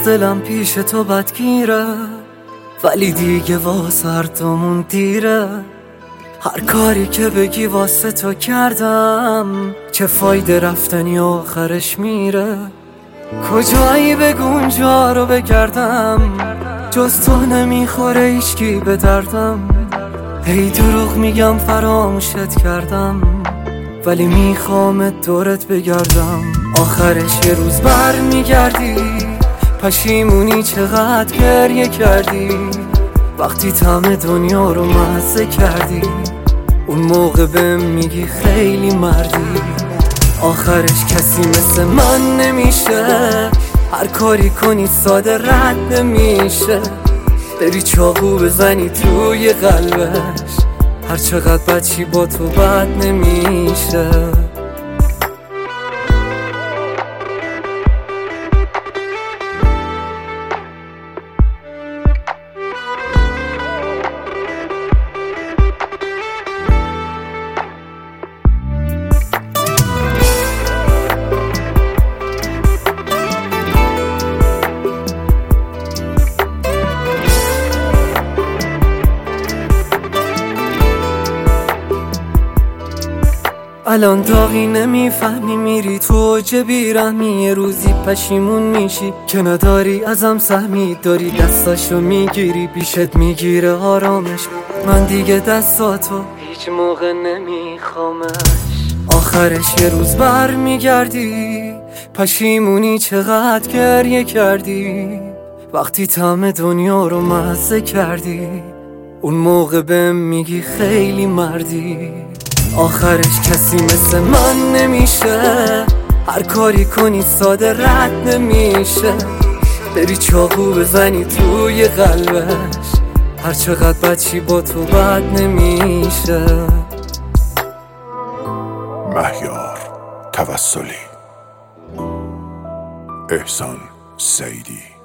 دلم پیش تو بدگیره، ولی دیگه واسه هر دومون دیره. هر کاری که بگی واسه تو کردم، چه فایده رفتنی آخرش میره. کجایی بگو اونجا رو بگردم، جز تو نمیخوره هیچکی به دردم. هی دروغ میگم فراموشت کردم، ولی میخوام دورت بگردم. آخرش یه روز بر میگردی، پشیمونی چقدر گریه کردی. وقتی طعم دنیا رو مزه کردی، اون موقع بهم میگی خیلی مردی. آخرش کسی مثل من نمیشه، هر کاری کنی ساده رد نمیشه. بری چاقو بزنی توی قلبش، هر چقدر بچی با تو بد نمیشه. الان داغی نمیفهمی، میری تو اوج بیرحمی. یه روزی پشیمون میشی که نداری ازم سهمی. داری دستاشو میگیری، پیشت میگیره آرامش. من دیگه دستاتو هیچ موقع نمیخوامش. آخرش یه روز بر میگردی، پشیمونی چقدر گریه کردی. وقتی طعم دنیا رو مزه کردی، اون موقع بهم میگی خیلی مردی. آخرش کسی مثل من نمیشه، هر کاری کنی ساده رد نمیشه. بری چاقو بزنی توی قلبش، هر چقدر بچی با تو بد نمیشه. مهیار توسلی، احسان سیدی.